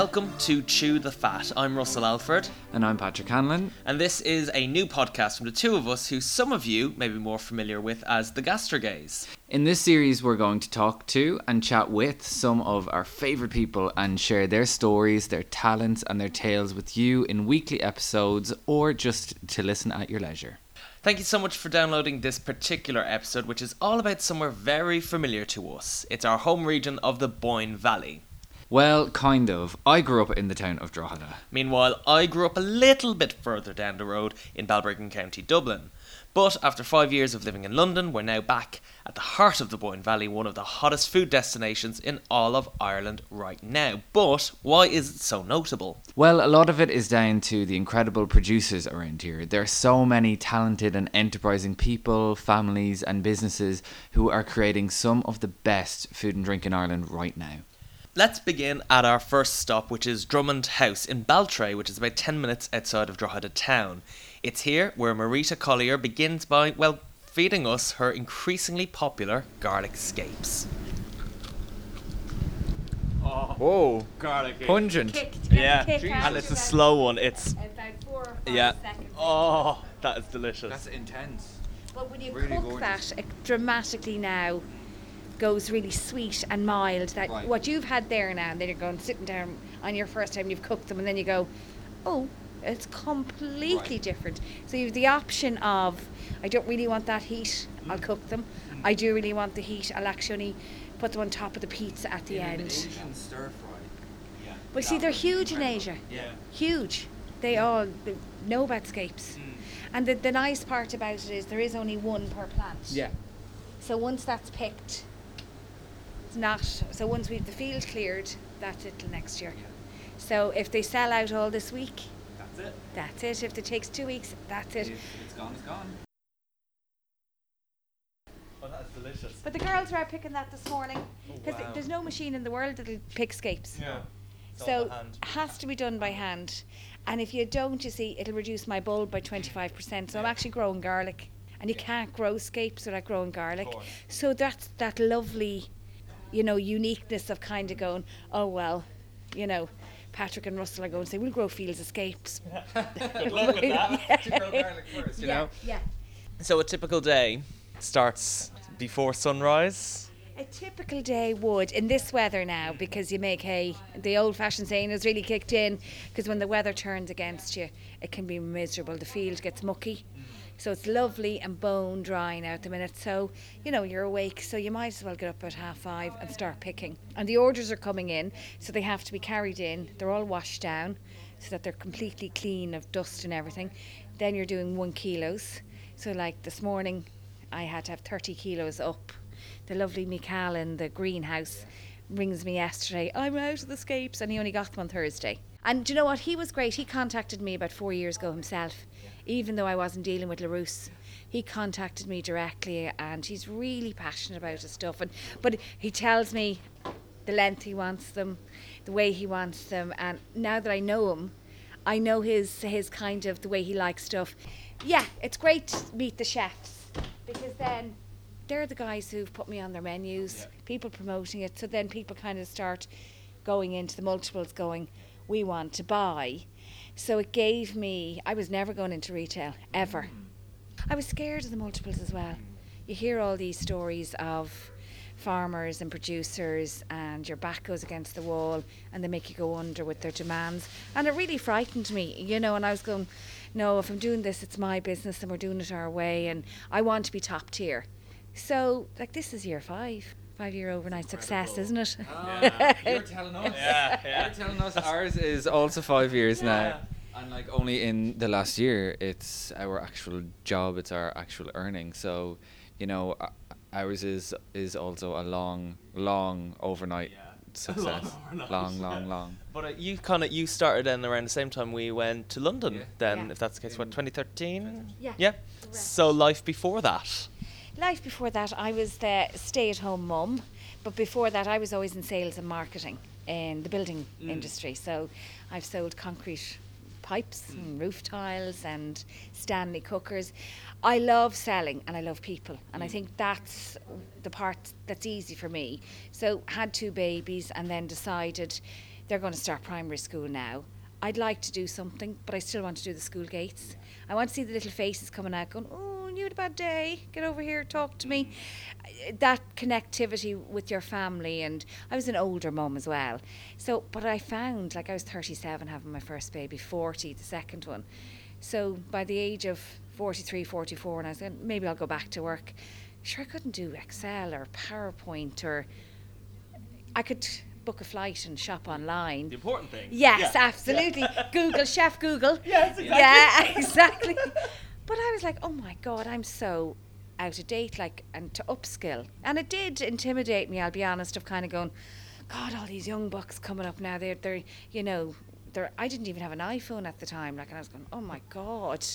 Welcome to Chew the Fat. I'm Russell Alford. And I'm Patrick Hanlon. And this is a new podcast from the two of us who some of you may be more familiar with as the Gastrogays. In this series, we're going to talk to and chat with some of our favourite people and share their stories, their talents and their tales with you in weekly episodes or just to listen at your leisure. Thank you so much for downloading this particular episode, which is all about somewhere very familiar to us. It's our home region of the Boyne Valley. Well, kind of. I grew up in the town of Drogheda. Meanwhile, I grew up a little bit further down the road in Balbriggan County, Dublin. But after 5 years of living in London, we're now back at the heart of the Boyne Valley, one of the hottest food destinations in all of Ireland right now. But why is it so notable? Well, a lot of it is down to the incredible producers around here. There are so many talented and enterprising people, families and businesses who are creating some of the best food and drink in Ireland right now. Let's begin at our first stop, which is Drummond House in Baltray, which is about 10 minutes outside of Drogheda town. It's here where Marita Collier begins by, well, feeding us her increasingly popular garlic scapes. Oh, Whoa, garlic. pungent. Yeah, and it's a slow one. It's about 4 or 5 yeah. seconds. Oh, that is delicious. That's intense. But when you really cook gorgeous. that, it dramatically now goes really sweet and mild. That Right. what you've had there now, and then you're going sitting down on your first time you've cooked them, and then you go, oh, it's completely Right. different. So you have the option of, I don't really want that heat, I'll cook them. I do really want the heat, I'll actually put them on top of the pizza at the end. stir fry. But see, they're huge in Asia. Yeah. Huge. They know about scapes. And the nice part about it is there is only one per plant. Yeah. So once that's picked, it's not. So once we've the field cleared, that's it till next year. So if they sell out all this week, That's it. that's it. If it takes 2 weeks, that's it. It's gone, it's gone. Oh, that's delicious. But the girls were out picking that this morning because wow. there's no machine in the world that'll pick scapes. Yeah. It's all So by hand. has to be done by hand. And if you don't, you see, it'll reduce my bulb by 25%. So I'm actually growing garlic. And you can't grow scapes without growing garlic. course. So that's that lovely, uniqueness of kind of going, oh, well, Patrick and Russell are going to say, we'll grow fields of scapes. Good luck with that. To grow garlic first, you know? Yeah. So a typical day starts before sunrise. A typical day would, in this weather now, because you make hay, the old-fashioned saying has really kicked in, because when the weather turns against you, it can be miserable. The field gets mucky. So it's lovely and bone dry now at the minute. So, you're awake, so you might as well get up at 5:30 and start picking. And the orders are coming in, so they have to be carried in. They're all washed down so that they're completely clean of dust and everything. Then you're doing 1 kilos. So like this morning, I had to have 30 kilos up. The lovely Michael in the greenhouse rings me yesterday, I'm out of the scapes, and he only got them on Thursday. And do you know what? He was great. He contacted me about 4 years ago himself, even though I wasn't dealing with LaRousse. He contacted me directly, and he's really passionate about his stuff. But he tells me the length he wants them, the way he wants them, and now that I know him, I know his kind of the way he likes stuff. Yeah, it's great to meet the chefs, because then they're the guys who've put me on their menus, people promoting it, so then people kind of start going into the multiples going, we want to buy. So it gave me, I was never going into retail, ever. I was scared of the multiples as well. You hear all these stories of farmers and producers and your back goes against the wall and they make you go under with their demands. And it really frightened me, and I was going, no, if I'm doing this, it's my business and we're doing it our way and I want to be top tier. So, this is year 5. 5-year overnight success, isn't it? You're telling us. Yeah. You're telling us ours is also 5 years now. And only in the last year, it's our actual job, it's our actual earning. So, ours is also a long overnight success. Long. But you started then around the same time we went to London. Yeah. Then, Yeah. if that's the case, what 2013? Yeah. Yeah. Correct. So life before that. Life before that, I was the stay-at-home mum, but before that I was always in sales and marketing in the building industry. So I've sold concrete pipes and roof tiles and Stanley cookers. I love selling and I love people, and I think that's the part that's easy for me. So had 2 babies and then decided they're going to start primary school now. I'd like to do something, but I still want to do the school gates. I want to see the little faces coming out going, oh, you had a bad day, get over here, talk to me. That connectivity with your family, and I was an older mum as well. So, but I found, like I was 37 having my first baby, 40 the second one. So by the age of 43, 44, and I was going, maybe I'll go back to work. Sure, I couldn't do Excel or PowerPoint, or I could book a flight and shop online. The important thing. Yes, absolutely. Google, Chef Google. Yes, exactly. Yeah, exactly. But I was like, oh my God, I'm so out of date, like, and to upskill. And it did intimidate me, I'll be honest, of kind of going, God, all these young bucks coming up now, they're you know, I didn't even have an iPhone at the time, like, and I was going, oh my God.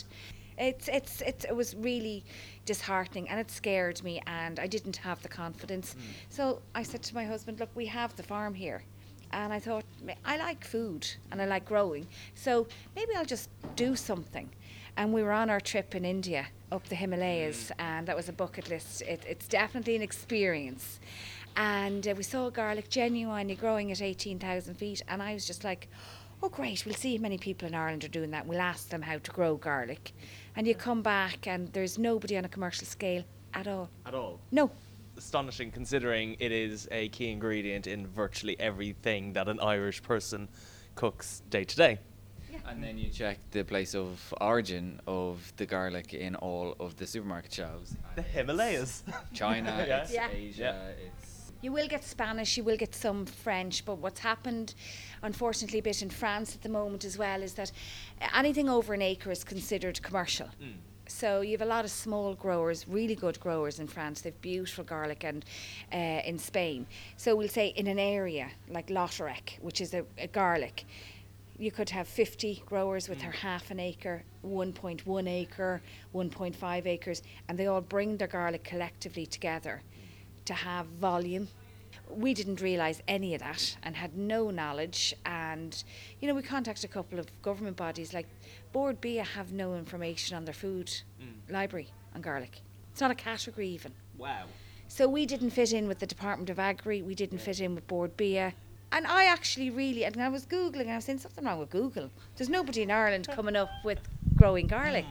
It was really disheartening, and it scared me, and I didn't have the confidence. So I said to my husband, look, we have the farm here. And I thought, I like food and I like growing, so maybe I'll just do something. And we were on our trip in India, up the Himalayas, and that was a bucket list. It's definitely an experience. And we saw garlic genuinely growing at 18,000 feet, and I was just like, oh great, we'll see how many people in Ireland are doing that. We'll ask them how to grow garlic. And you come back and there's nobody on a commercial scale at all. At all. No. Astonishing, considering it is a key ingredient in virtually everything that an Irish person cooks day to day. And then you check the place of origin of the garlic in all of the supermarket shelves. The Himalayas. China, Yeah. it's Yeah. Asia, it's... You will get Spanish, you will get some French, but what's happened, unfortunately, a bit in France at the moment as well, is that anything over an acre is considered commercial. So you have a lot of small growers, really good growers in France. They've beautiful garlic, and in Spain. So we'll say in an area like Lautrec, which is a garlic, you could have 50 growers with their half an acre, 1.1 acre, 1.5 acres, and they all bring their garlic collectively together to have volume. We didn't realise any of that and had no knowledge, and you know, we contacted a couple of government bodies like Board Bia have no information on their food library on garlic. It's not a category even. Wow. So we didn't fit in with the Department of Agri, we didn't fit in with Board Bia. And I actually really, and I was Googling, and I was saying, something wrong with Google. There's nobody in Ireland coming up with growing garlic.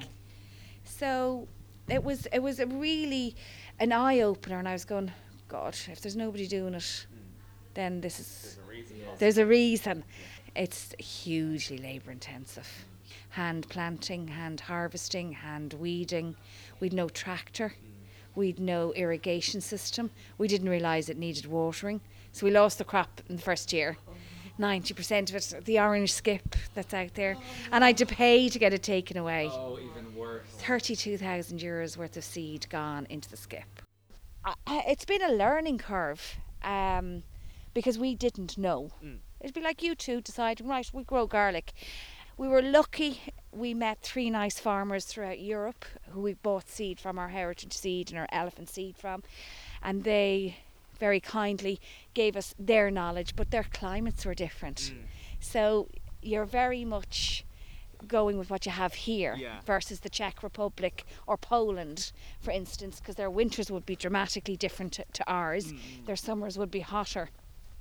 So it was a really an eye-opener, and I was going, God, if there's nobody doing it, then this is... There's a reason. It's hugely labour-intensive. Hand planting, hand harvesting, hand weeding. We'd no tractor. We'd no irrigation system. We didn't realise it needed watering. So we lost the crop in the first year. 90% of it, the orange skip that's out there. And I had to pay to get it taken away. Oh, even worse. 32,000 euros worth of seed gone into the skip. It's been a learning curve, because we didn't know. It'd be like you two deciding, right, we grow garlic. We were lucky, we met 3 nice farmers throughout Europe who we bought seed from, our heritage seed and our elephant seed from, and they very kindly gave us their knowledge, but their climates were different. So you're very much going with what you have here versus the Czech Republic or Poland, for instance, because their winters would be dramatically different to ours. Their summers would be hotter.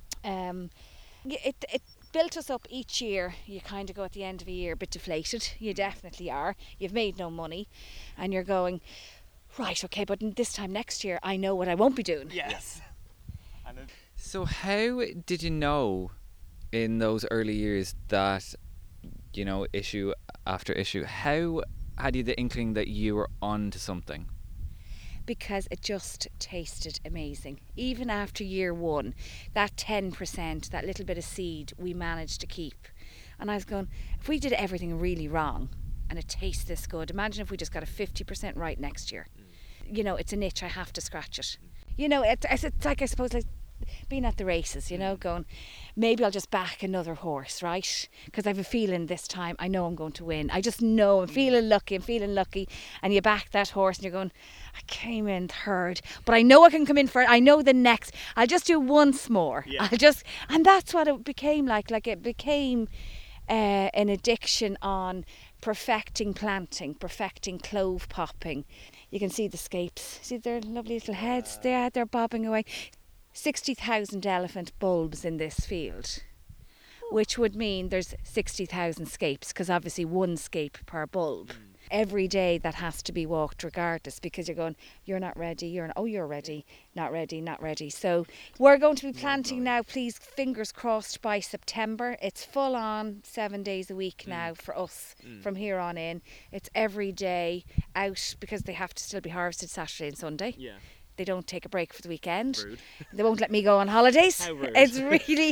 It built us up each year. You kind of go at the end of a year a bit deflated. You definitely are. You've made no money, and you're going, right, okay, but this time next year I know what I won't be doing. Yes. So how did you know in those early years that, you know, issue after issue, how had you the inkling that you were on to something? Because it just tasted amazing. Even after year 1, that 10%, that little bit of seed, we managed to keep. And I was going, if we did everything really wrong and it tastes this good, imagine if we just got a 50% right next year. You know, it's a niche, I have to scratch it. You know, it's like, I suppose, like being at the races, you know, going, maybe I'll just back another horse, right? Because I have a feeling this time I know I'm going to win. I just know, I'm feeling lucky. And you back that horse and you're going, I came in third, but I know I can come in first. I know the next. I'll just do once more. Yeah. And that's what it became like. Like it became an addiction on perfecting planting, perfecting clove popping. You can see the scapes. See their lovely little heads? They're bobbing away. 60,000 elephant bulbs in this field. which would mean there's 60,000 scapes, because obviously one scape per bulb. Every day that has to be walked regardless, because you're going, you're not ready, you're ready, not ready, not ready. So we're going to be planting now, please, fingers crossed, by September. It's full on 7 days a week now for us from here on in. It's every day out, because they have to still be harvested Saturday and Sunday. Yeah. They don't take a break for the weekend. Rude. They won't let me go on holidays. How rude. It's really,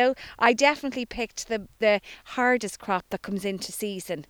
I definitely picked the hardest crop that comes into season.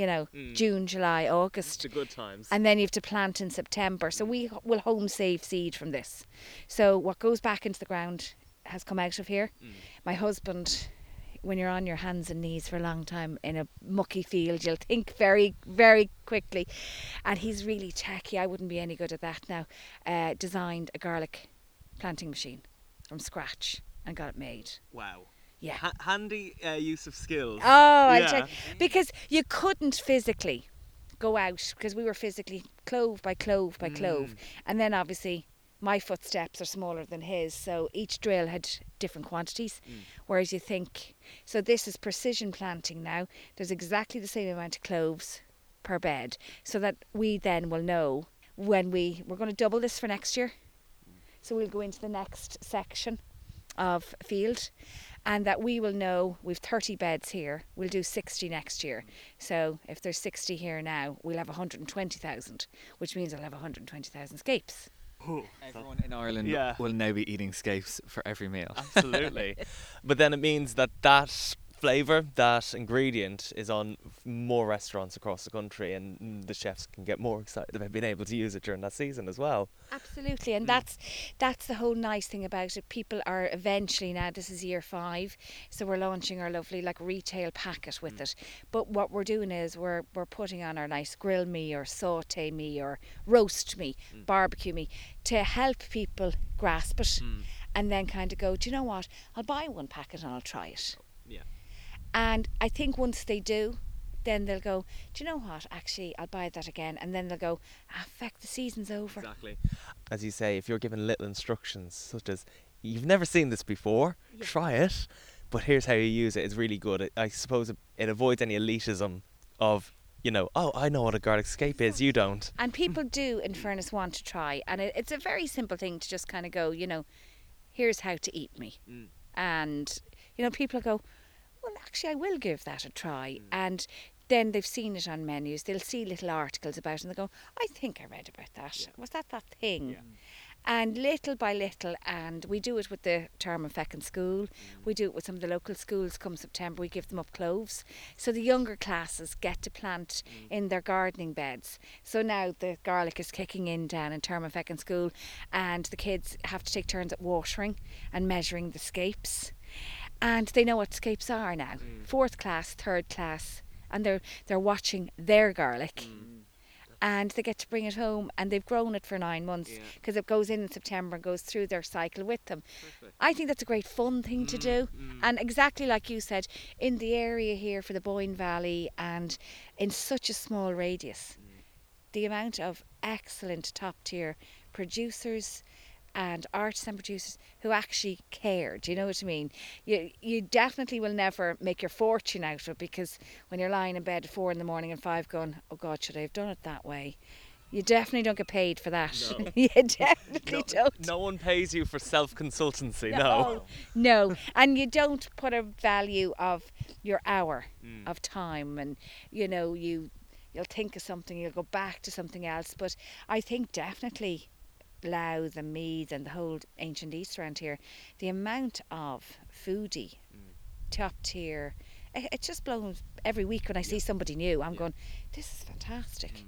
June, July, August. The good times. And then you have to plant in September. So we will home save seed from this. So what goes back into the ground has come out of here. My husband, when you're on your hands and knees for a long time in a mucky field, you'll think very, very quickly. And he's really techie. I wouldn't be any good at that now. Designed a garlic planting machine from scratch and got it made. Wow. Yeah. Handy use of skills. Oh, I check, because you couldn't physically go out, because we were physically clove by clove by clove, and then obviously my footsteps are smaller than his, so each drill had different quantities. Whereas you think, so this is precision planting now. There's exactly the same amount of cloves per bed, so that we then will know when we're going to double this for next year. So we'll go into the next section of field, and that we will know we've 30 beds here, we'll do 60 next year. So if there's 60 here now, we'll have 120,000, which means I'll have 120,000 scapes. Everyone in Ireland will now be eating scapes for every meal. Absolutely. But then it means that flavour, that ingredient is on more restaurants across the country, and the chefs can get more excited about being able to use it during that season as well. Absolutely, and that's the whole nice thing about it. People are eventually, now this is year 5, so we're launching our lovely retail packet with it. But what we're doing is we're putting on our nice grill me or saute me or roast me, barbecue me, to help people grasp it and then kind of go, do you know what, I'll buy one packet and I'll try it. Yeah. And I think once they do, then they'll go, do you know what, actually I'll buy that again. And then they'll go, feck, the season's over. Exactly. As you say, if you're given little instructions such as, you've never seen this before, try it, but here's how you use it, it's really good. I suppose it avoids any elitism of, oh, I know what a garlic scape is, you don't. And people do, in fairness, want to try. And it's a very simple thing to just kind of go, here's how to eat me. And, people go, well, actually, I will give that a try. And then they've seen it on menus. They'll see little articles about it and they go, I think I read about that. Yeah. Was that thing? Yeah. And little by little, and we do it with the Term and Feckin School. We do it with some of the local schools. Come September, we give them up cloves. So the younger classes get to plant in their gardening beds. So now the garlic is kicking in down in Term and Feckin School, and the kids have to take turns at watering and measuring the scapes. And they know what scapes are now. 4th class, 3rd class, and they're watching their garlic. And they get to bring it home, and they've grown it for 9 months, because it goes in September and goes through their cycle with them. Perfect. I think that's a great fun thing to do. And exactly like you said, in the area here for the Boyne Valley and in such a small radius, the amount of excellent top tier producers and artisan producers who actually care, do you know what I mean? You definitely will never make your fortune out of it, because when you're lying in bed at 4 a.m. and 5 going, oh God, should I have done it that way? You definitely don't get paid for that. No. You definitely don't. No one pays you for self-consultancy, No, and you don't put a value of your hour of time, and you'll think of something, you'll go back to something else. But I think definitely Louth and Meath and the whole ancient East around here, the amount of foodie, top tier, it just blows every week when I see somebody new. I'm going, this is fantastic.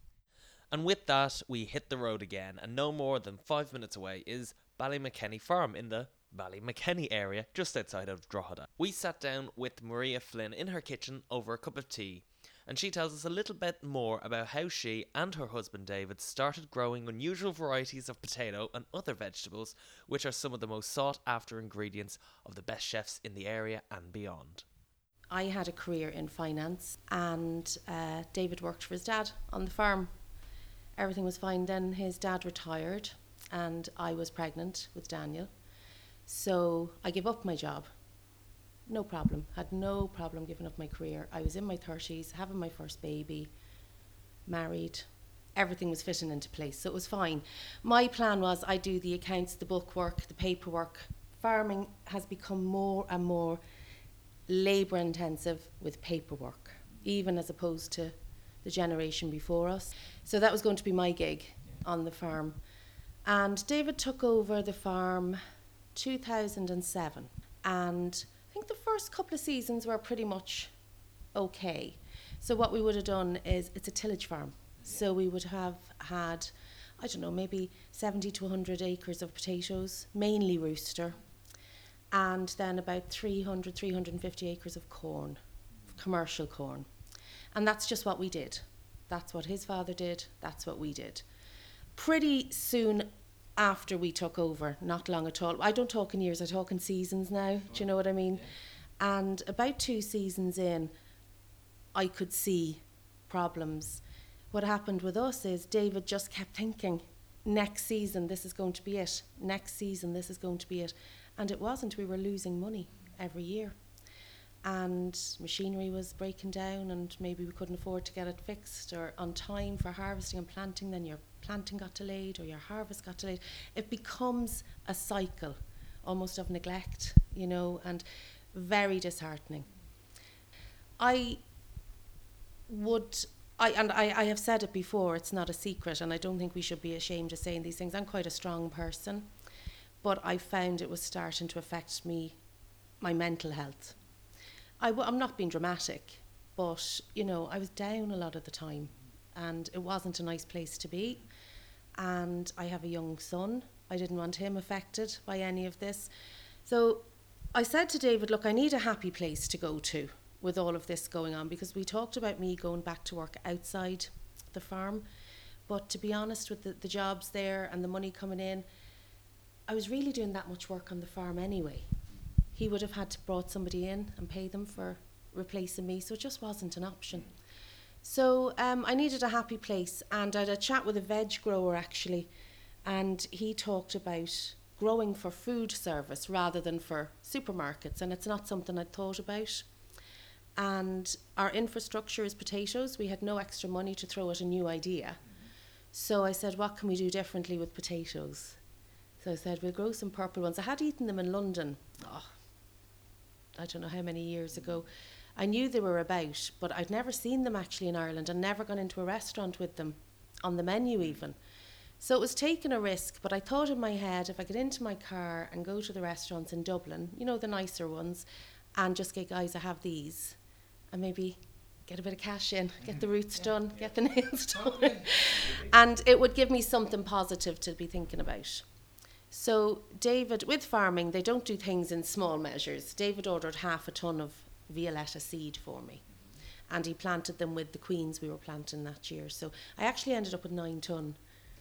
And with that, we hit the road again, and no more than 5 minutes away is Ballymakenny Farm in the Ballymakenny area, just outside of Drogheda. We sat down with Maria Flynn in her kitchen over a cup of tea, and she tells us a little bit more about how she and her husband David started growing unusual varieties of potato and other vegetables, which are some of the most sought after ingredients of the best chefs in the area and beyond. I had a career in finance, and David worked for his dad on the farm. Everything was fine then. His dad retired and I was pregnant with Daniel. So I gave up my job no problem. Had no problem giving up my career. I was in my 30s, having my first baby, married. Everything was fitting into place, so it was fine. My plan was I do the accounts, the bookwork, the paperwork. Farming has become more and more labour intensive with paperwork, even as opposed to the generation before us. So that was going to be my gig on the farm. And David took over the farm 2007. And I think the first couple of seasons were pretty much okay. So what we would have done is, it's a tillage farm. So we would have had, I don't know, maybe 70 to 100 acres of potatoes, mainly rooster. And then about 300, 350 acres of corn, commercial corn. And that's just what we did. That's what his father did. That's what we did. Pretty soon after we took over, not long at all. I don't talk in years, I talk in seasons now. Do you know what I mean? Yeah. And about 2 seasons in, I could see problems. What happened with us is David just kept thinking, next season, this is going to be it. Next season, this is going to be it. And it wasn't. We were losing money every year. And machinery was breaking down, and maybe we couldn't afford to get it fixed or on time for harvesting and planting. Then your planting got delayed or your harvest got delayed. It becomes a cycle almost of neglect, you know, and very disheartening. I have said it before, it's not a secret, and I don't think we should be ashamed of saying these things. I'm quite a strong person, but I found it was starting to affect me, my mental health. I'm not being dramatic, but, you know, I was down a lot of the time, and it wasn't a nice place to be. And I have a young son. I didn't want him affected by any of this. So I said to David, look, I need a happy place to go to with all of this going on, because we talked about me going back to work outside the farm. But to be honest, with the jobs there and the money coming in, I was really doing that much work on the farm anyway. He would have had to brought somebody in and pay them for replacing me, so it just wasn't an option. So I needed a happy place, and I had a chat with a veg grower actually, and he talked about growing for food service rather than for supermarkets, and it's not something I'd thought about. And our infrastructure is potatoes. We had no extra money to throw at a new idea. So I said, what can we do differently with potatoes? So I said, we'll grow some purple ones. I had eaten them in London, I don't know how many years ago. I knew they were about, but I'd never seen them actually in Ireland, and never gone into a restaurant with them, on the menu even. So it was taking a risk, but I thought in my head, if I get into my car and go to the restaurants in Dublin, you know, the nicer ones, and just get, guys, I have these, and maybe get a bit of cash in, get the roots done, get the nails done. And it would give me something positive to be thinking about. So David, with farming, they don't do things in small measures. David ordered 1/2 ton of Violetta seed for me, and he planted them with the queens we were planting that year. So I actually ended up with 9 ton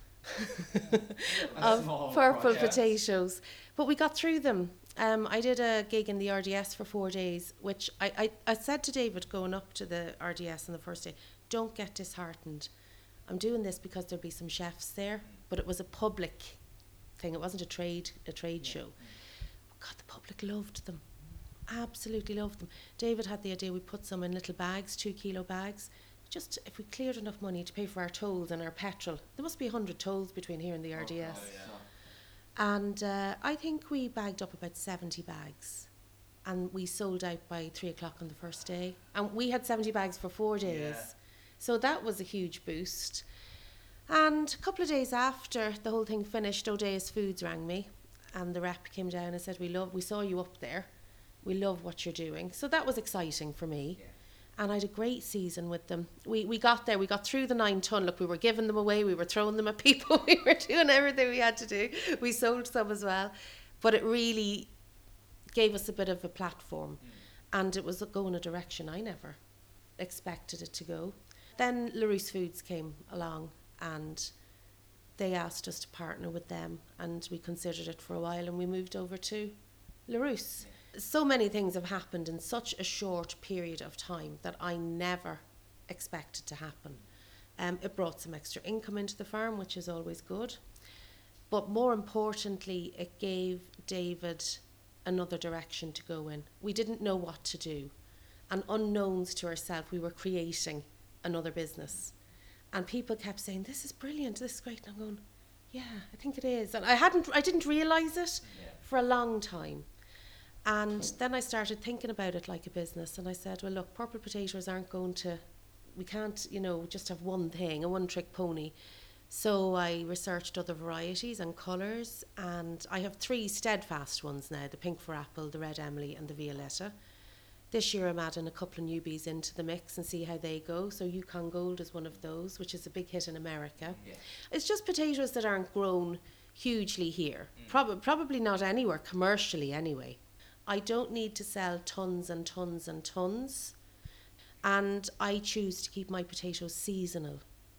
of purple potatoes. But we got through them. I did a gig in the RDS for 4 days, which I said to David going up to the RDS on the first day, don't get disheartened. I'm doing this because there'll be some chefs there, but it was a public thing. It wasn't a trade show. God, the public loved them. Absolutely loved them. David had the idea we put some in little bags, 2 kilo bags. Just if we cleared enough money to pay for our tolls and our petrol. There must be 100 tolls between here and the RDS. And I think we bagged up about 70 bags. And we sold out by 3 o'clock on the first day. And we had 70 bags for 4 days. Yeah. So that was a huge boost. And a couple of days after the whole thing finished, O'Dea's Foods rang me, and the rep came down and said, we saw you up there. We love what you're doing. So that was exciting for me. Yeah. And I had a great season with them. We got there, we got through the 9 ton. Look, we were giving them away, we were throwing them at people, we were doing everything we had to do. We sold some as well. But it really gave us a bit of a platform. And it was going a direction I never expected it to go. Then Larousse Foods came along, and they asked us to partner with them, and we considered it for a while, and we moved over to Larousse. So many things have happened in such a short period of time that I never expected to happen. It brought some extra income into the farm, which is always good. But more importantly, it gave David another direction to go in. We didn't know what to do. And unknowns to ourselves, we were creating another business. And people kept saying, this is brilliant, this is great. And I'm going, yeah, I think it is. And I didn't realise it for a long time. And then I started thinking about it like a business. And I said, well, look, purple potatoes aren't going to, we can't, just have one thing, a one-trick pony. So I researched other varieties and colours, and I have 3 steadfast ones now, the pink for apple, the red Emily and the Violetta. This year I'm adding a couple of newbies into the mix and see how they go. So Yukon Gold is one of those, which is a big hit in America. Yeah. It's just potatoes that aren't grown hugely here. Probably not anywhere, commercially anyway. I don't need to sell tons and tons and tons. And I choose to keep my potatoes seasonal.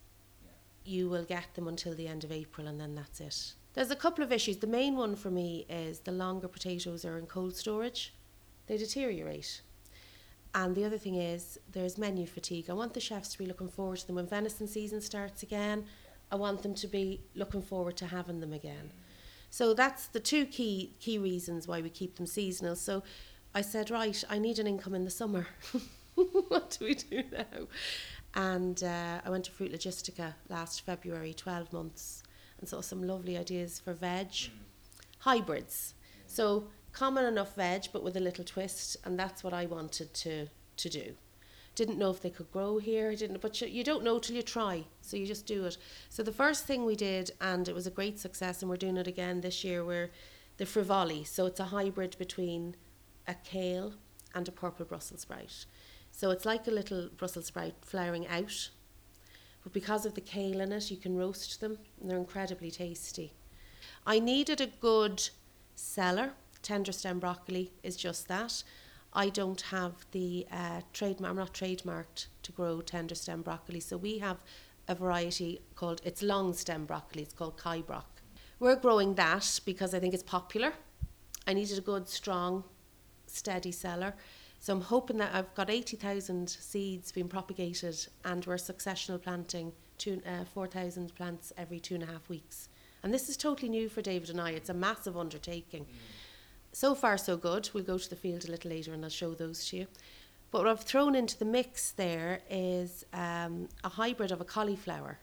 You will get them until the end of April, and then that's it. There's a couple of issues. The main one for me is the longer potatoes are in cold storage, they deteriorate. And the other thing is there's menu fatigue. I want the chefs to be looking forward to them. When venison season starts again, I want them to be looking forward to having them again. So that's the 2 key reasons why we keep them seasonal. So I said, right, I need an income in the summer. What do we do now? And I went to Fruit Logistica last February, 12 months, and saw some lovely ideas for veg. Hybrids. So common enough veg, but with a little twist, and that's what I wanted to do. Didn't know if they could grow here, but you don't know till you try, so you just do it. So the first thing we did, and it was a great success, and we're doing it again this year, were the Frivoli. So it's a hybrid between a kale and a purple Brussels sprout. So it's like a little Brussels sprout flowering out, but because of the kale in it, you can roast them, and they're incredibly tasty. I needed a good seller. Tender stem broccoli is just that. I don't have the trademark, I'm not trademarked to grow tender stem broccoli, so we have a variety called, it's long stem broccoli, it's called Kai Brock. We're growing that because I think it's popular. I needed a good, strong, steady seller. So I'm hoping that I've got 80,000 seeds being propagated, and we're successional planting 4,000 plants every 2.5 weeks. And this is totally new for David and I. It's a massive undertaking. So far, so good. We'll go to the field a little later and I'll show those to you. But what I've thrown into the mix there is a hybrid of a cauliflower.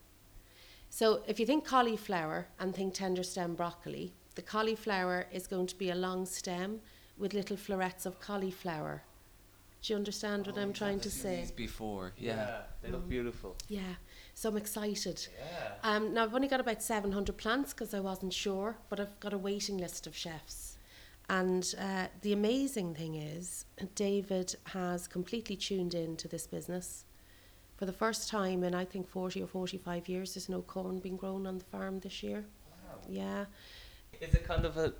So if you think cauliflower and think tender stem broccoli, the cauliflower is going to be a long stem with little florets of cauliflower. Do you understand what I'm trying to say? These before, They look beautiful. Yeah, so I'm excited. Now I've only got about 700 plants because I wasn't sure, but I've got a waiting list of chefs. And the amazing thing is, David has completely tuned in to this business. For the first time in, I think, 40 or 45 years, there's no corn being grown on the farm this year. Wow. Yeah. Is it kind of a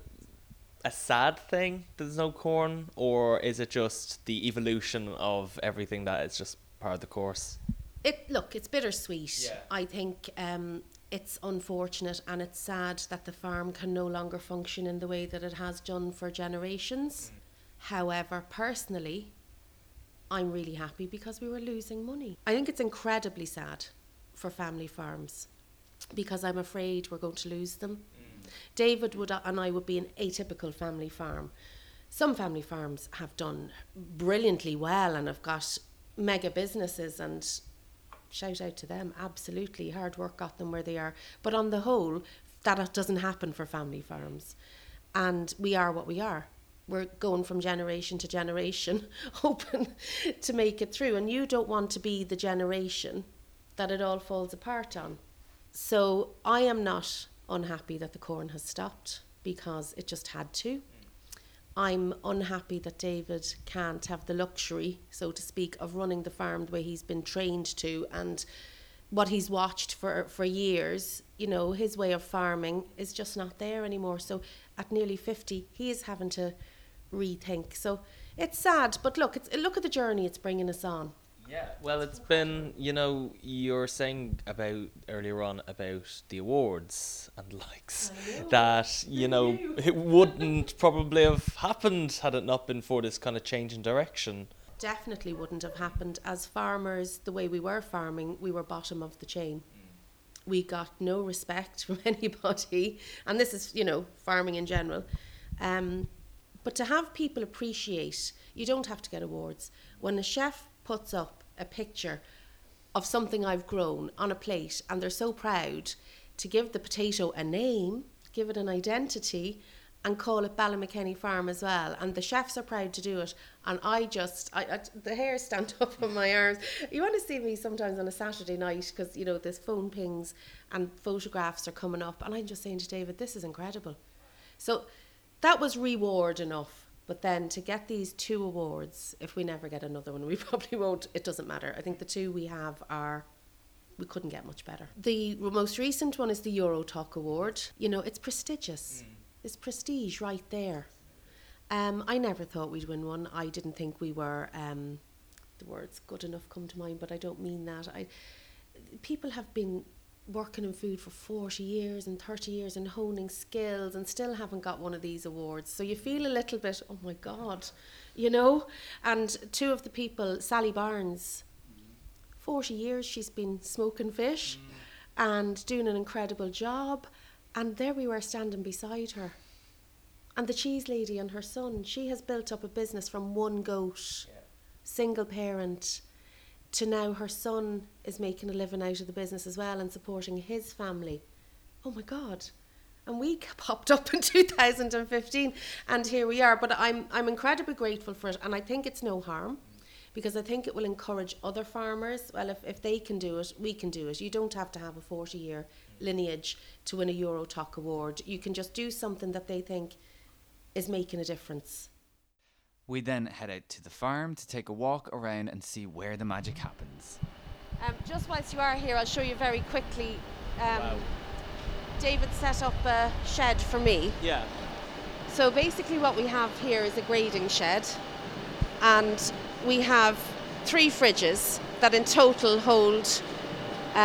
sad thing that there's no corn, or is it just the evolution of everything that is just part of the course? It's bittersweet. Yeah. I think it's unfortunate and it's sad that the farm can no longer function in the way that it has done for generations. However, personally, I'm really happy because we were losing money. I think it's incredibly sad for family farms because I'm afraid we're going to lose them. David and I would be an atypical family farm. Some family farms have done brilliantly well and have got mega businesses, and shout out to them, absolutely. Hard work got them where they are. But on the whole, that doesn't happen for family farms. And we are what we are. We're going from generation to generation, hoping to make it through. And you don't want to be the generation that it all falls apart on. So I am not unhappy that the corn has stopped because it just had to. I'm unhappy that David can't have the luxury, so to speak, of running the farm the way he's been trained to, and what he's watched for years. You know, his way of farming is just not there anymore. So at nearly 50, he is having to rethink. So it's sad, but look at the journey it's bringing us on. Yeah, well, it's been, you were saying about earlier on about the awards and likes that, it wouldn't probably have happened had it not been for this kind of change in direction. Definitely wouldn't have happened. As farmers, the way we were farming, we were bottom of the chain. We got no respect from anybody, and this is, farming in general. But to have people appreciate, you don't have to get awards. When a chef puts up a picture of something I've grown on a plate and they're so proud to give the potato a name, give it an identity, and call it Ballymckenny Farm as well. And the chefs are proud to do it. And the hairs stand up on my arms. You want to see me sometimes on a Saturday night because, you know, there's phone pings and photographs are coming up. And I'm just saying to David, this is incredible. So that was reward enough. But then to get these 2 awards, if we never get another one, we probably won't, it doesn't matter. I think the 2 we have we couldn't get much better. The most recent one is the Eurotalk Award. You know, it's prestigious. It's prestige right there. I never thought we'd win one. I didn't think we were, the words good enough come to mind, but I don't mean that. People have been working in food for 40 years and 30 years and honing skills and still haven't got one of these awards. So you feel a little bit, oh my God, you know? And 2 of the people, Sally Barnes, 40 years she's been smoking fish and doing an incredible job. And there we were standing beside her. And the cheese lady and her son, she has built up a business from 1 goat, single parent, to now her son is making a living out of the business as well and supporting his family. Oh my God. And we popped up in 2015 and here we are. But I'm incredibly grateful for it, and I think it's no harm. Because I think it will encourage other farmers. Well, if they can do it, we can do it. You don't have to have a 40-year lineage to win a Eurotalk Award. You can just do something that they think is making a difference. We then head out to the farm to take a walk around and see where the magic happens. Just whilst you are here, I'll show you very quickly. David set up a shed for me. Yeah. So basically what we have here is a grading shed. And we have 3 fridges that in total hold 4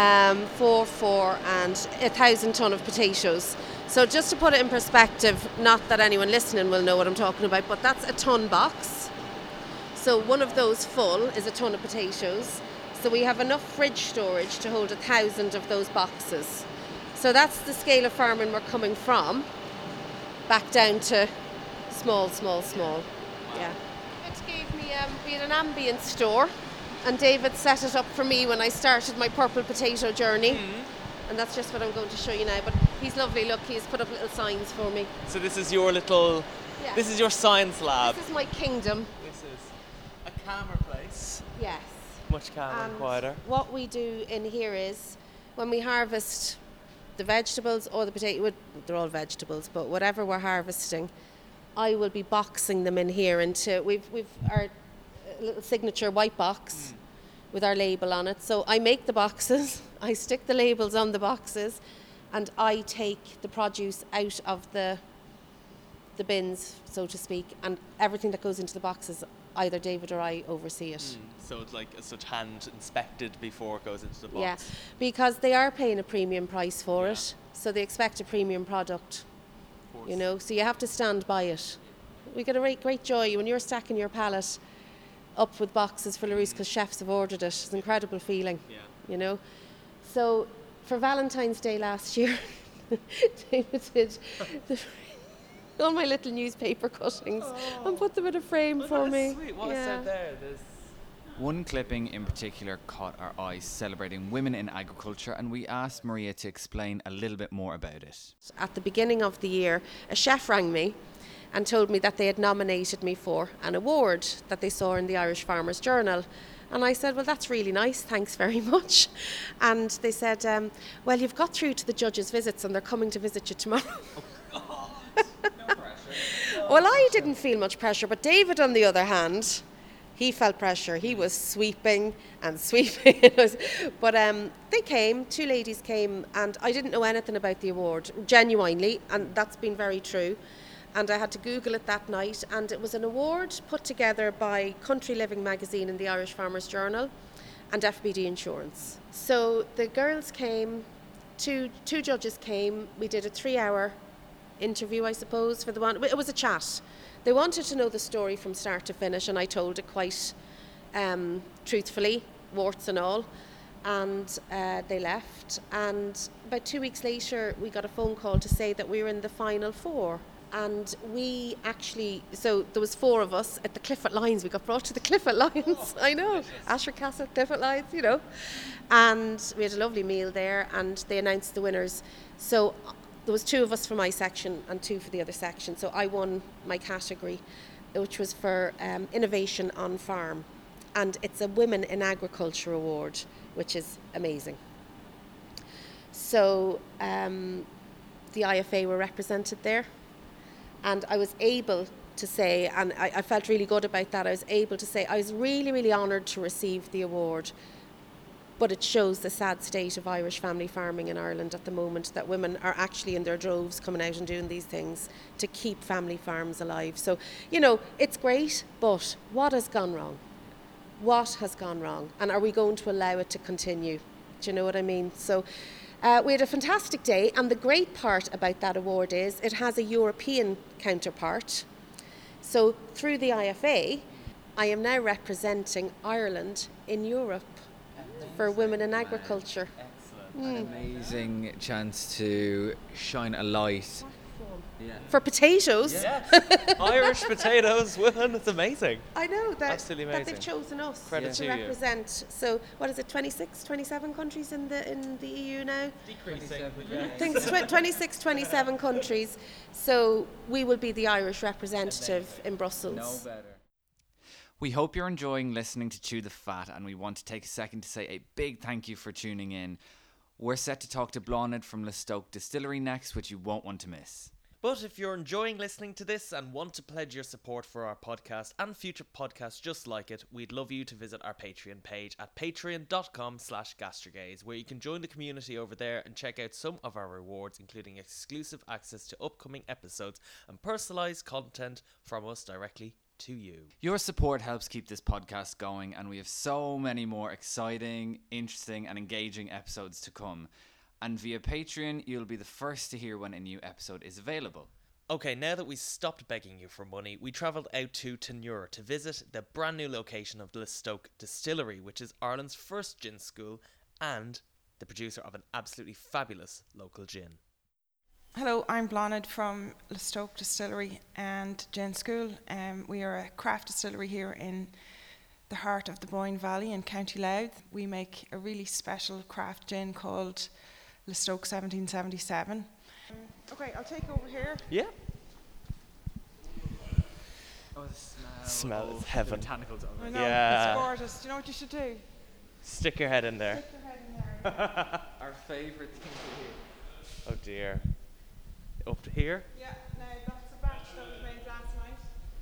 and 1,000 tonne of potatoes. So just to put it in perspective, not that anyone listening will know what I'm talking about, but that's a tonne box. So one of those full is a tonne of potatoes. So we have enough fridge storage to hold 1,000 of those boxes. So that's the scale of farming we're coming from, back down to small. Yeah. We had an ambient store, and David set it up for me when I started my purple potato journey. And that's just what I'm going to show you now. But he's lovely. Look, he's put up little signs for me. So this is your little, this is your science lab. This is my kingdom. This is a calmer place. Yes. Much calmer and quieter. What we do in here is, when we harvest the vegetables or the potato, well, they're all vegetables, but whatever we're harvesting, I will be boxing them in here into, we've our little signature white box with our label on it. So I make the boxes, I stick the labels on the boxes, and I take the produce out of the bins, so to speak, and everything that goes into the boxes, either David or I oversee it. So it's like such hand inspected before it goes into the box. Yeah, because they are paying a premium price for it, so they expect a premium product. You know, so you have to stand by it. We get a great joy when you're stacking your pallet up with boxes full of Ruth's because chefs have ordered it. It's an incredible feeling, you know. So for Valentine's Day last year, David did all my little newspaper cuttings and put them in a frame for me. Sweet. What's out there? One clipping in particular caught our eyes celebrating women in agriculture, and we asked Maria to explain a little bit more about it. At the beginning of the year, a chef rang me and told me that they had nominated me for an award that they saw in the Irish Farmers Journal. And I said, well, that's really nice, thanks very much. And they said, well, you've got through to the judges' visits and they're coming to visit you tomorrow. Oh, God. No pressure. Well, I didn't feel much pressure, but David, on the other hand, he felt pressure. He was sweeping and sweeping. But they came, 2 ladies came, and I didn't know anything about the award, genuinely, and that's been very true. And I had to Google it that night, and it was an award put together by Country Living magazine and the Irish Farmers Journal and FBD Insurance. So the girls came, two judges came, we did a 3-hour interview, I suppose, for the one. It was a chat. They wanted to know the story from start to finish, and I told it quite truthfully, warts and all, and they left. And about 2 weeks later, we got a phone call to say that we were in the final 4 And we actually, so there was 4 of us at the Clifford Lions. We got brought to the Clifford Lions. I know, Asher Castle, Clifford Lions, you know. And we had a lovely meal there, and they announced the winners. So there was 2 of us for my section and 2 for the other section. So I won my category, which was for innovation on farm. And it's a Women in Agriculture award, which is amazing. So the IFA were represented there. And I was able to say, and I felt really good about that, I was able to say I was really, really honoured to receive the award. But it shows the sad state of Irish family farming in Ireland at the moment, that women are actually in their droves coming out and doing these things to keep family farms alive. So, you know, it's great, but what has gone wrong? What has gone wrong? And are we going to allow it to continue? Do you know what I mean? So we had a fantastic day, and the great part about that award is it has a European counterpart. So through the IFA, I am now representing Ireland in Europe for Women in Agriculture. An amazing chance to shine a light. For potatoes. Yes. Irish potatoes, women, it's amazing. I know that, Absolutely that amazing. they've chosen us Credit to to you. represent. So what is it, 26, 27 countries in the EU now? I think it's 26, 27 countries. So we will be the Irish representative in Brussels. No better. We hope you're enjoying listening to Chew the Fat, and we want to take a second to say a big thank you for tuning in. We're set to talk to Blonid from Listoke Distillery next, which you won't want to miss. But if you're enjoying listening to this and want to pledge your support for our podcast and future podcasts just like it, we'd love you to visit our Patreon page at patreon.com/gastergaze, where you can join the community over there and check out some of our rewards, including exclusive access to upcoming episodes and personalised content from us directly to you. Your support helps keep this podcast going, and we have so many more exciting, interesting and engaging episodes to come. And via Patreon, you'll be the first to hear when a new episode is available. Okay, now that we stopped begging you for money, we travelled out to Tenure to visit the brand new location of Listoke Distillery, which is Ireland's first gin school and the producer of an absolutely fabulous local gin. Hello, I'm Blonid from Listoke Distillery and Gin School. We are a craft distillery here in the heart of the Boyne Valley in County Louth. We make a really special craft gin called Listoke 1777. Okay, I'll take over here. Yeah. Oh, the Smell is heaven. Botanicals of I know, Yeah. it's gorgeous. Do you know what you should do? Stick your head in there. Stick your head in there. Our favourite thing to hear. Oh dear. Up to here. Yeah, no, that's a batch that was made last night.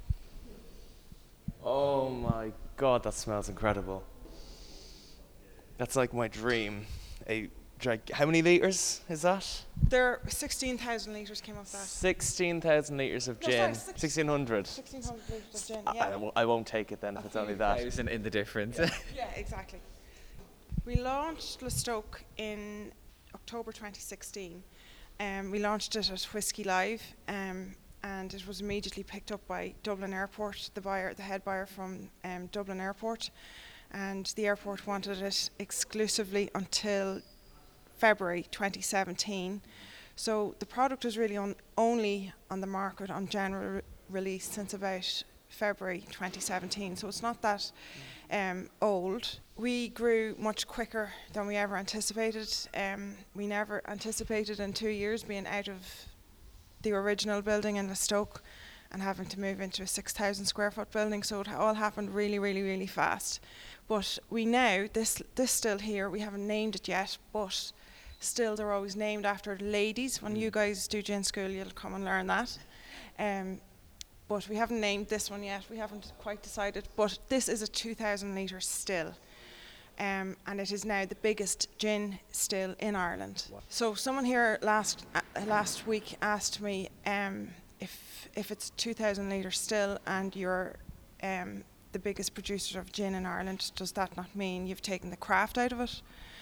Oh my god, that smells incredible. That's like my dream. How many litres is that? There, 16,000 litres came off that. 16,000 litres of No, gin. sorry, 1,600. 1,600 litres of gin, I yeah. I won't take it then if it's only that. Thousand in the difference. Yeah, exactly. We launched Listoke in October 2016. We launched it at Whiskey Live, and it was immediately picked up by Dublin Airport, the head buyer from Dublin Airport, and the airport wanted it exclusively until February 2017. So the product was really only on the market on general release since about February 2017. So it's not that old. We grew much quicker than we ever anticipated. We never anticipated in 2 years being out of the original building in Listoke and having to move into a 6,000 square foot building. So it all happened really, really, really fast. But we now, this still here, we haven't named it yet, but still they're always named after ladies. When you guys do gin school, you'll come and learn that. But we haven't named this one yet. We haven't quite decided. But this is a 2,000 litre still. And it is now the biggest gin still in Ireland. Wow. So someone here last week asked me if it's 2,000 litre still and you're the biggest producer of gin in Ireland, does that not mean you've taken the craft out of it?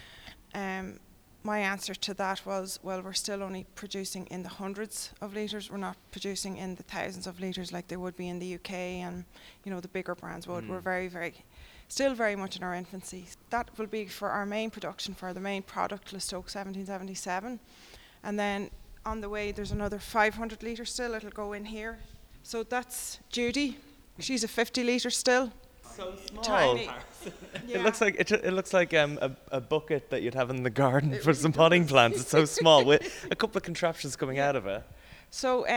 My answer to that was, well, we're still only producing in the hundreds of litres. We're not producing in the thousands of litres like they would be in the UK and, you know, the bigger brands would. We're still very much in our infancy. That will be for our main production, for the main product, Listoke 1777. And then on the way, there's another 500 litre still. It'll go in here. So that's Judy. She's a 50 litre still. So small. Tiny. It looks like it looks like a bucket that you'd have in the garden for some potting plants. It's so small with a couple of contraptions coming out of it. So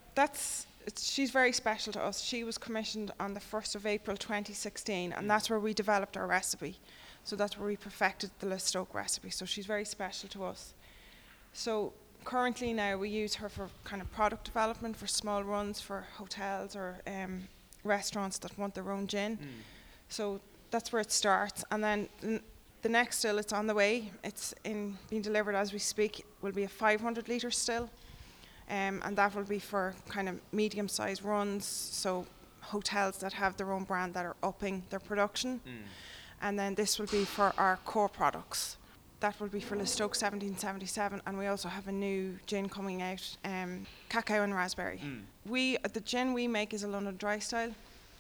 she's very special to us. She was commissioned on the 1st of April 2016, and that's where we developed our recipe. So that's where we perfected the Listoke recipe. So she's very special to us. So currently now we use her for kind of product development for small runs for hotels or restaurants that want their own gin. So that's where it starts. And then the next still, it's on the way. It's being delivered as we speak. Will be a 500 litre still. And that will be for kind of medium-sized runs, so hotels that have their own brand that are upping their production. And then this will be for our core products. That will be for Listoke 1777, and we also have a new gin coming out, cacao and raspberry. The gin we make is a London Dry style,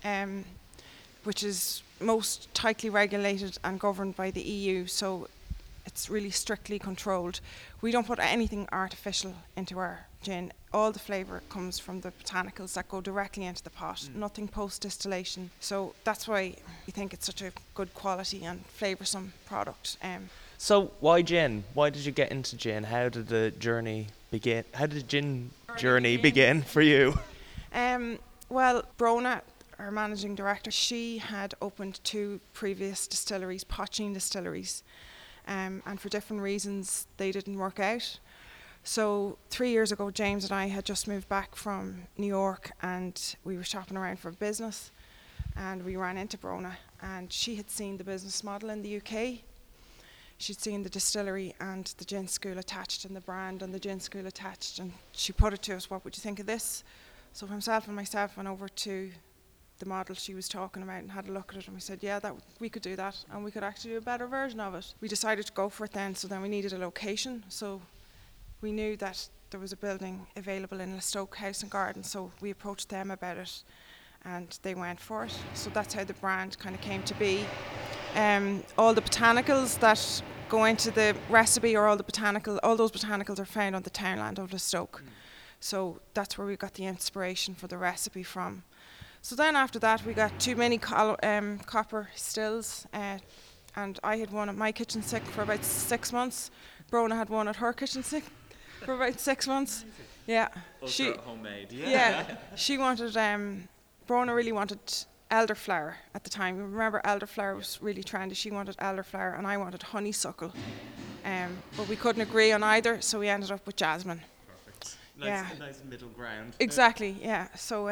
which is most tightly regulated and governed by the EU, so it's really strictly controlled. We don't put anything artificial into our gin. All the flavour comes from the botanicals that go directly into the pot, nothing post-distillation. So that's why we think it's such a good quality and flavoursome product. So why gin? Why did you get into gin? How did the journey begin? How did the gin journey begin for you? Well, Brona, our managing director, she had opened 2 previous distilleries, Potchine distilleries, and for different reasons they didn't work out. So 3 years ago, James and I had just moved back from New York, and we were shopping around for business, and we ran into Brona, and she had seen the business model in the UK. She'd seen the distillery and the gin school attached, and the brand and the gin school attached, and she put it to us, what would you think of this? So himself and myself went over to the model she was talking about and had a look at it, and we said, yeah, we could do that, and we could actually do a better version of it. We decided to go for it then, so then we needed a location, so we knew that there was a building available in Listoke House and Garden, so we approached them about it, and they went for it. So that's how the brand kind of came to be. All the botanicals that go into the recipe, or all those botanicals are found on the townland of Listoke. So that's where we got the inspiration for the recipe from. So then after that, we got 2 mini copper stills, and I had one at my kitchen sink for about 6 months. Brona had one at her kitchen sink for about 6 months. Yeah. Also homemade. Yeah. She wanted, Brona really wanted elderflower at the time. Remember, elderflower was really trendy. She wanted elderflower, and I wanted honeysuckle. But we couldn't agree on either, so we ended up with jasmine. Perfect. Nice middle ground. Exactly, yeah. So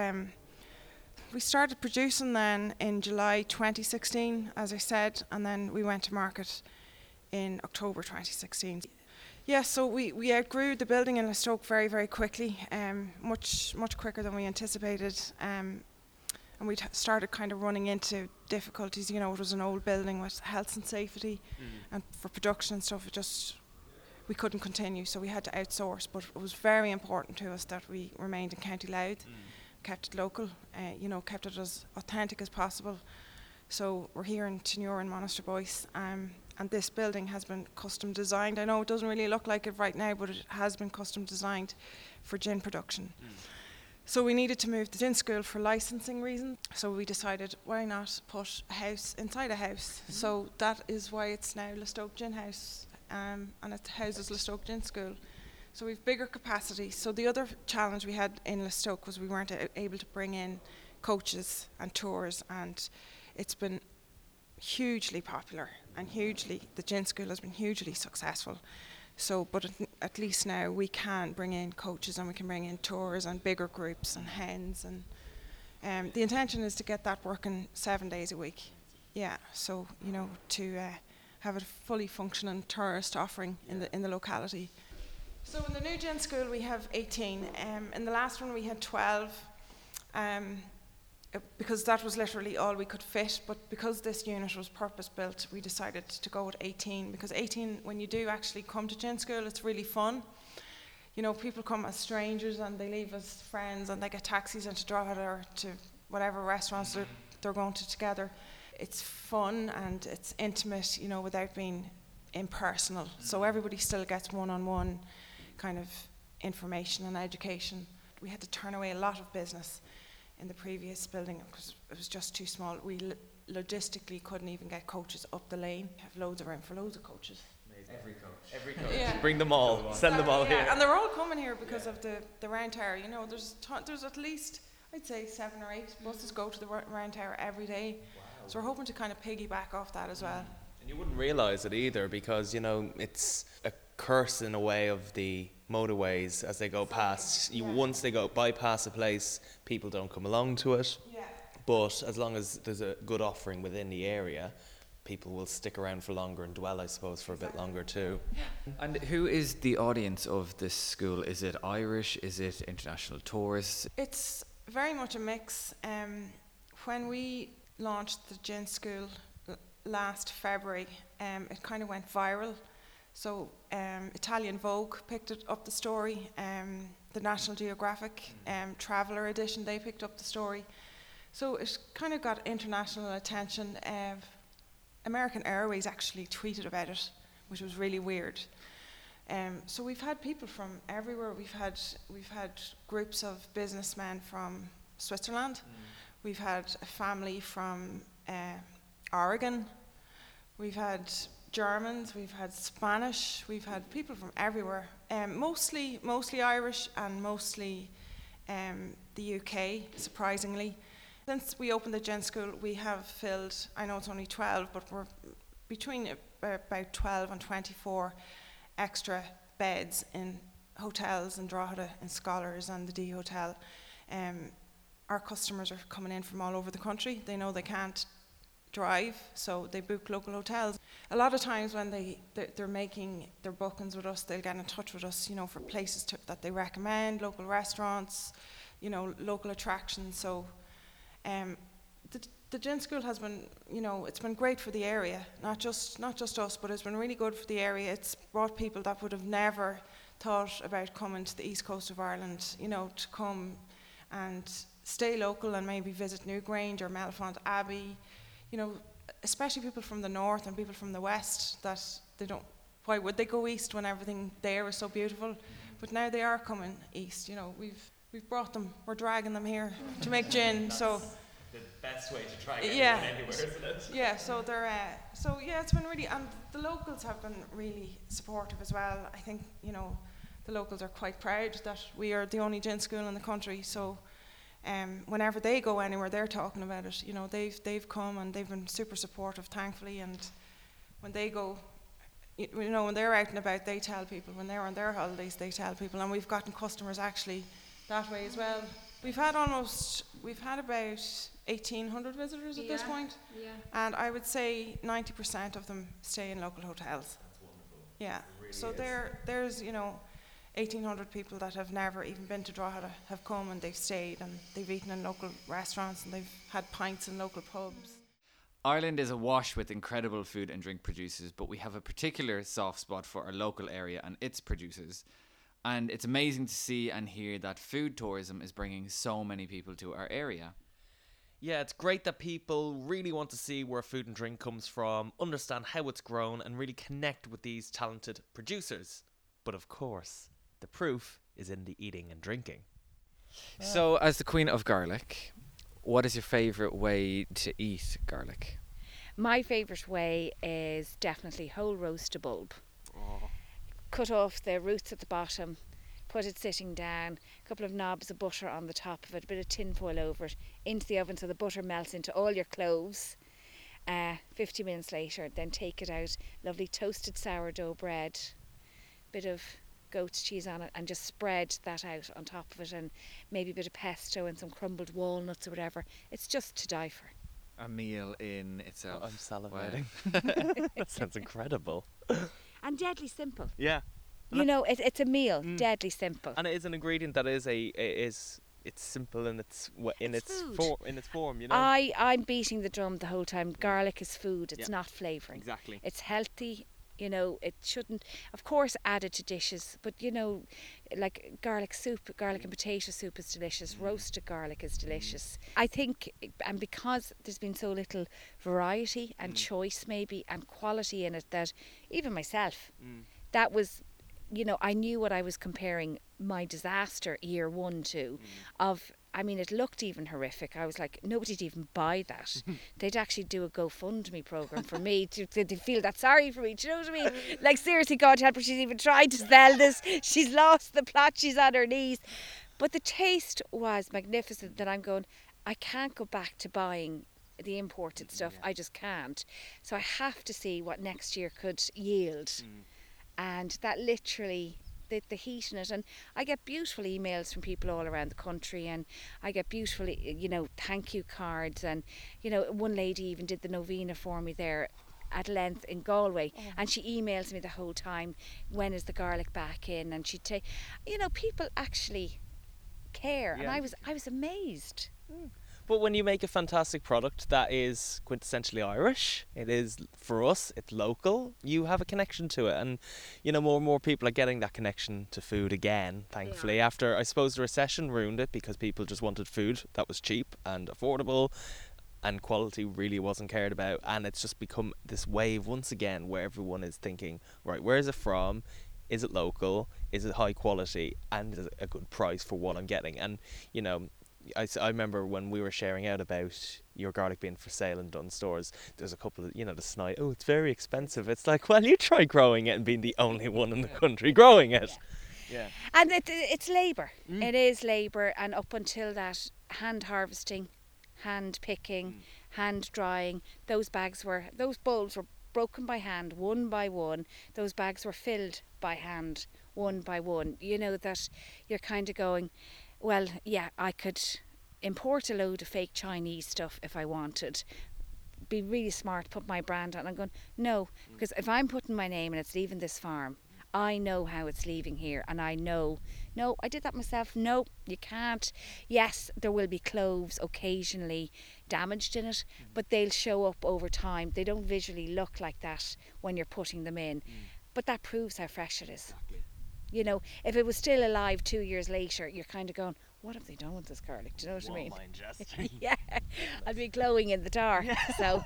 we started producing then in July 2016, as I said, and then we went to market in October 2016. Yeah, so we outgrew the building in Listoke very, very quickly, much quicker than we anticipated. And we started kind of running into difficulties. You know, it was an old building with health and safety, and for production and stuff, we couldn't continue, so we had to outsource. But it was very important to us that we remained in County Louth, kept it local, kept it as authentic as possible. So we're here in Tenure and Monaster Boyce, and this building has been custom designed. I know it doesn't really look like it right now, but it has been custom designed for gin production. So we needed to move the gin school for licensing reasons. So we decided, why not put a house inside a house? So that is why it's now Listoke Gin House, and it houses Listoke Gin School. So we've bigger capacity. So the other challenge we had in Listoke was we weren't able to bring in coaches and tours, and it's been hugely popular, and the gin school has been hugely successful. So, but at least now we can bring in coaches, and we can bring in tours and bigger groups and hens, and the intention is to get that working 7 days a week. Yeah, so to have a fully functioning tourist offering in the locality. So in the new gin school we have 18. In the last one we had 12. Because that was literally all we could fit, but because this unit was purpose-built, we decided to go with 18, because 18, when you do actually come to gin school, it's really fun. People come as strangers, and they leave as friends, and they get taxis into Drogheda or to whatever restaurants they're going to together. It's fun, and it's intimate, without being impersonal. So everybody still gets one-on-one kind of information and education. We had to turn away a lot of business in the previous building because it was just too small. We logistically couldn't even get coaches up the lane. We have loads of room for loads of coaches. Every coach. Yeah. Bring them all. Send them all here. And they're all coming here because of the Round Tower. You know, there's at least, I'd say 7 or 8 buses go to the Round Tower every day. Wow. So we're hoping to kind of piggyback off that as well. And you wouldn't realise it either because, you know, it's a curse in a way of the motorways as they go past. Once they go bypass a place, people don't come along to it. Yeah. But as long as there's a good offering within the area, people will stick around for longer and dwell, I suppose, for a bit longer too. And who is the audience of this school? Is it Irish? Is it international tourists? It's very much a mix. When we launched the gin school last February, it kind of went viral. So Italian Vogue picked up the story, the National Geographic Traveller edition, they picked up the story. So it kind of got international attention. American Airways actually tweeted about it, which was really weird. So we've had people from everywhere. We've had groups of businessmen from Switzerland. We've had a family from Oregon. We've had Germans. We've had Spanish. We've had people from everywhere. Mostly Irish and mostly the UK, surprisingly. Since we opened the Gin School, we have filled, I know it's only 12, but we're between about 12 and 24 extra beds in hotels in Drogheda, in Scholars and the D Hotel. Our customers are coming in from all over the country. They know they can't drive, so they book local hotels. A lot of times when they're making their bookings with us, they'll get in touch with us, you know, for places that they recommend, local restaurants, you know, local attractions. So the Gin School has been, you know, it's been great for the area, not just us, but it's been really good for the area. It's brought people that would have never thought about coming to the east coast of Ireland, you know, to come and stay local and maybe visit Newgrange or Melfont Abbey, you know, especially people from the north and people from the west that they don't, why would they go east when everything there is so beautiful? But now they are coming east, you know, we've brought them, we're dragging them here to make gin, so the best way to try anyone anywhere, isn't it? Yeah, so they're it's been really, and the locals have been really supportive as well. I think, you know, the locals are quite proud that we are the only gin school in the country, so whenever they go anywhere, they're talking about it. You know, they've come and they've been super supportive, thankfully, and when they go, you know, when they're out and about, they tell people. When they're on their holidays, they tell people, and we've gotten customers actually that way as well. We've had about 1,800 visitors at this point, and I would say 90% of them stay in local hotels. That's wonderful. Yeah, really so is. there's, you know, 1,800 people that have never even been to Drogheda have come and they've stayed and they've eaten in local restaurants and they've had pints in local pubs. Ireland is awash with incredible food and drink producers, but we have a particular soft spot for our local area and its producers. And it's amazing to see and hear that food tourism is bringing so many people to our area. Yeah, it's great that people really want to see where food and drink comes from, understand how it's grown, and really connect with these talented producers. But of course, the proof is in the eating and drinking. So, as the Queen of Garlic, what is your favourite way to eat garlic? My favourite way is definitely whole roast a bulb. Cut off the roots at the bottom, put it sitting down, a couple of knobs of butter on the top of it, a bit of tin foil over it, into the oven so the butter melts into all your cloves. 50 minutes later, then take it out, lovely toasted sourdough bread, bit of goat's cheese on it, and just spread that out on top of it, and maybe a bit of pesto and some crumbled walnuts or whatever. It's just to die for. A meal in itself. I'm salivating. Wow. That sounds incredible. And deadly simple. Yeah. You know, it's a meal, deadly simple. And it is an ingredient that it's simple in its form, you know. I'm beating the drum the whole time. Garlic is food, it's not flavouring. Exactly. It's healthy, you know, it shouldn't, of course, added to dishes, but you know, like garlic soup, garlic and potato soup is delicious, roasted garlic is delicious. I think, and because there's been so little variety and choice maybe and quality in it, that even myself, that was you know, I knew what I was comparing my disaster year 1 to. Of, I mean, it looked even horrific. I was like, nobody'd even buy that. They'd actually do a GoFundMe program for me to feel that sorry for me. Do you know what I mean? Like, seriously, God help her, she's even tried to sell this. She's lost the plot, she's on her knees. But the taste was magnificent that I'm going, I can't go back to buying the imported stuff. I just can't. So I have to see what next year could yield. And that literally, the heat in it, and I get beautiful emails from people all around the country, and I get beautiful, you know, thank you cards, and you know, one lady even did the novena for me there at length in Galway, and she emails me the whole time, when is the garlic back in, and she'd take, you know, people actually care, and I was amazed. But when you make a fantastic product that is quintessentially Irish, it is, for us, it's local, you have a connection to it. And, you know, more and more people are getting that connection to food again, thankfully. After, I suppose, the recession ruined it because people just wanted food that was cheap and affordable, and quality really wasn't cared about. And it's just become this wave once again where everyone is thinking, right, where is it from? Is it local? Is it high quality? And is it a good price for what I'm getting? And, you know, I remember when we were sharing out about your garlic being for sale in Dunnes Stores, there's a couple of, you know, the snide, oh, it's very expensive. It's like, well, you try growing it and being the only one in the country growing it. Yeah. And it's labour. It is labour, and up until that, hand harvesting, hand picking, hand drying, those bulbs were broken by hand, one by one. Those bags were filled by hand, one by one. You know, that you're kind of going, well, yeah, I could import a load of fake Chinese stuff if I wanted. Be really smart, put my brand on. I'm going, no, because if I'm putting my name and it's leaving this farm, I know how it's leaving here, and I know, no, I did that myself. No, you can't. Yes, there will be cloves occasionally damaged in it, but they'll show up over time. They don't visually look like that when you're putting them in, but that proves how fresh it is. Exactly. You know, if it was still alive 2 years later, you're kind of going, what have they done with this garlic? Do you know what I mean? Yeah, I'd be glowing in the dark. So,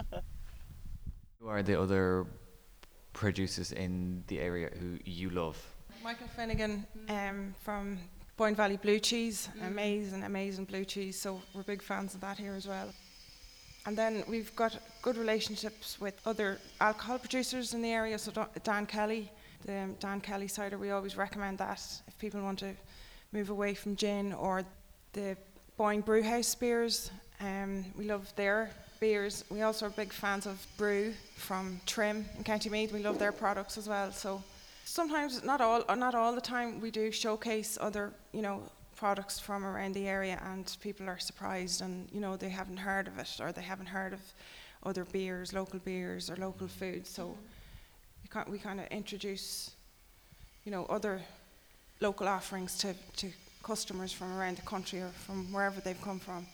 Who are the other producers in the area who you love? Michael Finnegan from Boyne Valley Blue Cheese, amazing blue cheese, so we're big fans of that here as well. And then we've got good relationships with other alcohol producers in the area, so Dan Kelly, the Dan Kelly cider, we always recommend that if people want to move away from gin, or the Boyne Brewhouse beers, we love their beers. We also are big fans of Brew from Trim in County Meath. We love their products as well. So sometimes, not all the time, we do showcase other, you know, products from around the area, and people are surprised, and you know, they haven't heard of it, or they haven't heard of other beers, local beers or local food. So we kind of introduce, you know, other local offerings to customers from around the country or from wherever they've come from.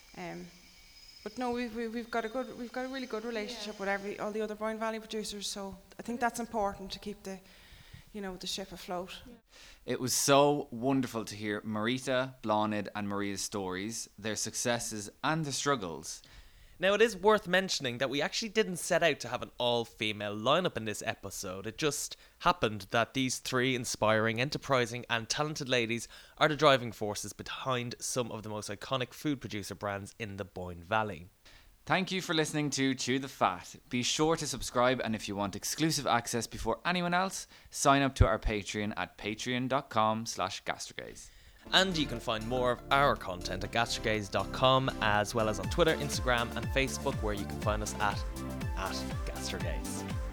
But no, we've got a really good relationship with all the other Boyne Valley producers. So I think that's important to keep the ship afloat. It was so wonderful to hear Marita, Bláthnaid and Maria's stories, their successes and their struggles. Now, it is worth mentioning that we actually didn't set out to have an all-female lineup in this episode. It just happened that these three inspiring, enterprising and talented ladies are the driving forces behind some of the most iconic food producer brands in the Boyne Valley. Thank you for listening to Chew the Fat. Be sure to subscribe, and if you want exclusive access before anyone else, sign up to our Patreon at patreon.com/gastrogaze. And you can find more of our content at gastrogaze.com, as well as on Twitter, Instagram and Facebook, where you can find us at gastrogaze.